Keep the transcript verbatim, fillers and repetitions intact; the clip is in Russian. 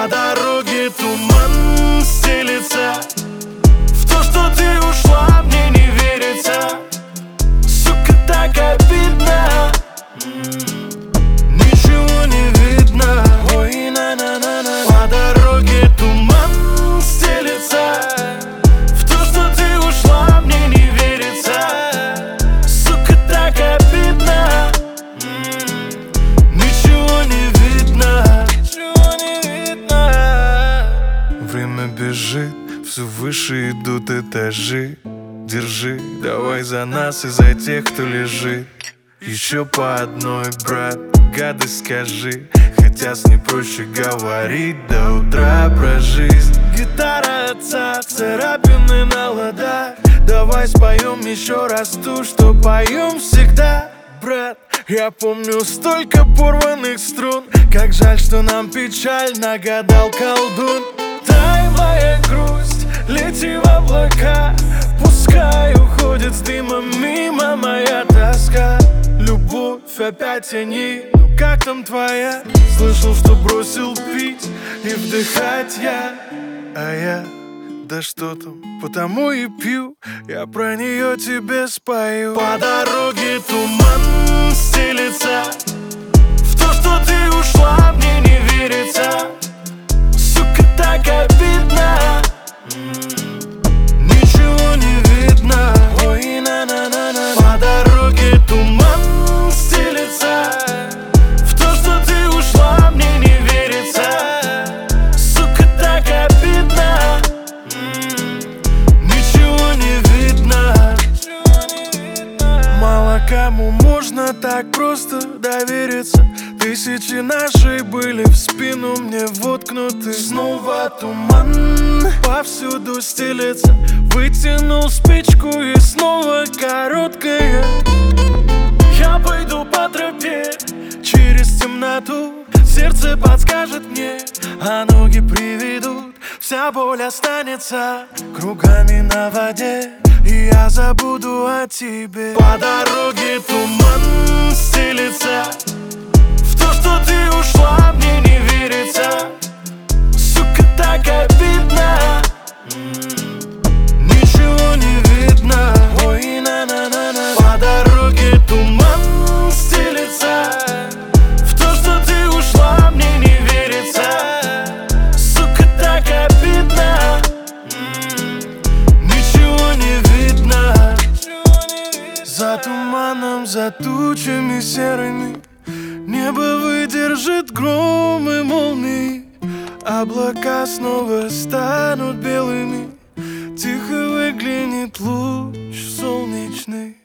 По дороге туман стелится, в то, что ты ушла, мне не верится. Сука, так обидно, ничего не видно. Ой, на-на-на-на. По дороге туман стелится, в то, что ты ушла, мне не верится. Сука, так обидно, ничего не видно. Ничего не видно. Время бежит, все выше идут этажи. Держи, давай за нас и за тех, кто лежит. Еще по одной, брат, гадость скажи. Хотя с ней проще говорить до утра про жизнь. Гитара отца, царапины на ладах. Давай споем еще раз ту, что поем всегда. Брат, я помню столько порванных струн. Как жаль, что нам печаль нагадал колдун. Дай моя грусть, лети в облака. Пускай уходит с дымом мимо моя тоска. Любовь опять тяни, ну как там твоя? Слышал, что бросил пить и вдыхать я. А я, да что там, потому и пью. Я про нее тебе спою. По дороге туман стелится, в то, что ты ушла, мне не верится. Сука, так обидно, ничего не видно. Ой, на-на-на-на. По дороге туман стелится, в то, что ты ушла, мне не верится. Сука, так обидно, ничего не видно. Мало кому можно так просто довериться. Тысячи ножей были в спину мне воткнуты. Снова туман повсюду стелется. Вытянул спичку и снова короткая. Я пойду по тропе через темноту. Сердце подскажет мне, а ноги приведут. Вся боль останется кругами на воде, и я забуду о тебе. По дороге туман стелится, в то, что ты ушла, мне не верится. Сука, так обидно, ничего не видно. Ой, на-на-на-на. По дороге туман стелится, в то, что ты ушла, мне не верится. Сука, так обидно, ничего не видно. За туманом, за тучами серыми небо выдержит гром и молнии. Облака снова станут белыми. Тихо выглянет луч солнечный.